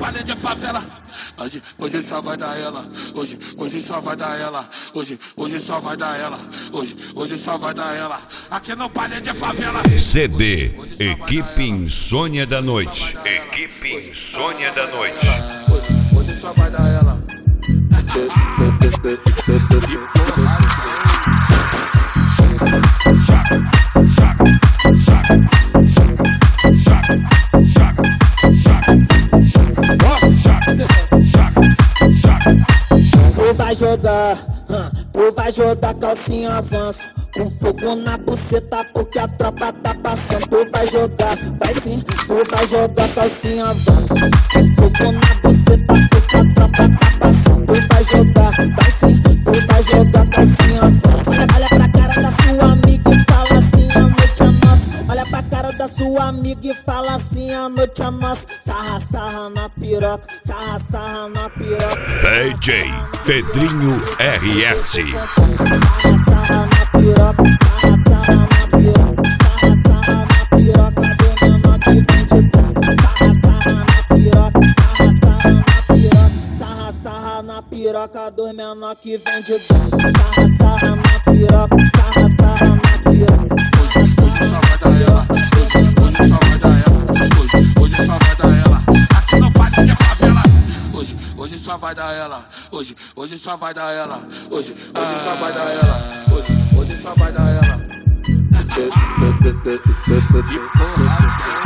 palha de favela. Hoje só vai dar ela. Hoje só vai dar ela. Hoje só vai dar ela. Hoje só vai dar ela. Aqui no palha de favela. CD Equipe Insônia da Noite. Equipe Insônia da Noite. Hoje só vai dar ela. Tu vai jogar calcinha avanço, com fogo na buceta porque a tropa tá passando. Tu vai jogar, vai sim, tu vai jogar calcinha avanço, com fogo na buceta porque a tropa tá passando. Tu vai jogar, vai sim, tu vai jogar calcinha avanço. Olha pra cara da sua amiga e fala assim, a noite é nossa. Olha pra cara da sua amiga e fala assim, a noite é nossa. Sarra, sarra na piroca, sarra, sarra na piroca. DJ Pedrinho RS. Sarra, sarra na piroca, sarra, sarra na piroca, sarra, sarra na piroca do menor que vem de trás. Sarra, sarra na piroca, sarra, sarra na piroca, sarra, sarra na piroca do menor que vem de trás. Sarra, sarra na piroca, sarra, sarra na piroca. Hoje só vai dar ela. Hoje só vai dar ela. Hoje só vai dar ela. Aqui no palha de favela. Hoje só vai dar ela. Hoje só vai dar ela. Hoje só vai dar ela. Hoje só vai dar ela. Que porra.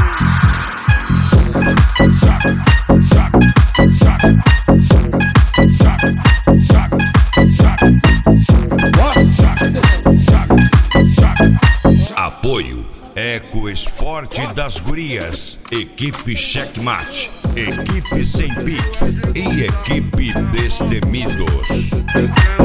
Apoio Eco Esporte das Gurias, Equipe Checkmate, Equipe Sem Pique e Equipe Destemidos.